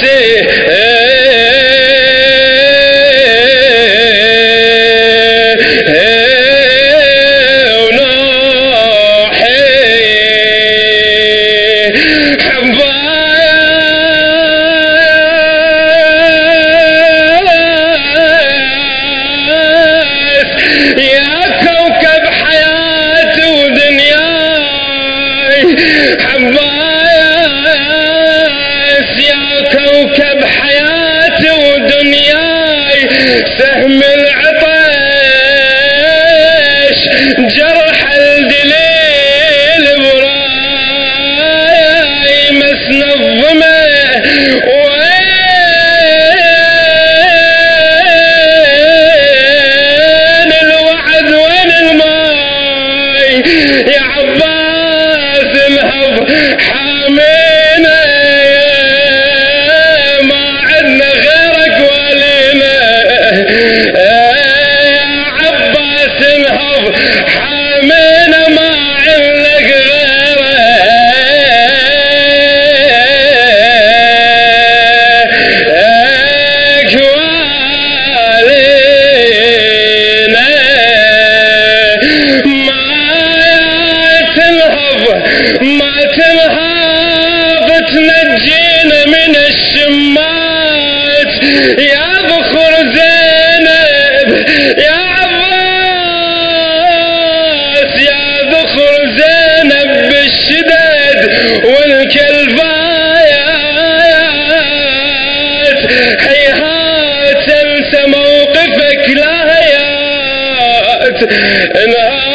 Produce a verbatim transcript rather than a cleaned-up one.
كوكب حياتي ودنياي، سهم العطش جرح الدليل براي، مسنا الظما وين الوعد وين الماي، يا عباس انهض حامينا حامينا ما عندك غيرك والينا، ما تنهض ما تنهض تنجينا من الشمات، يا بخور زينب يا زينب بالشدد والكلفايات، هيهات انسى موقفك لا هيات، انهار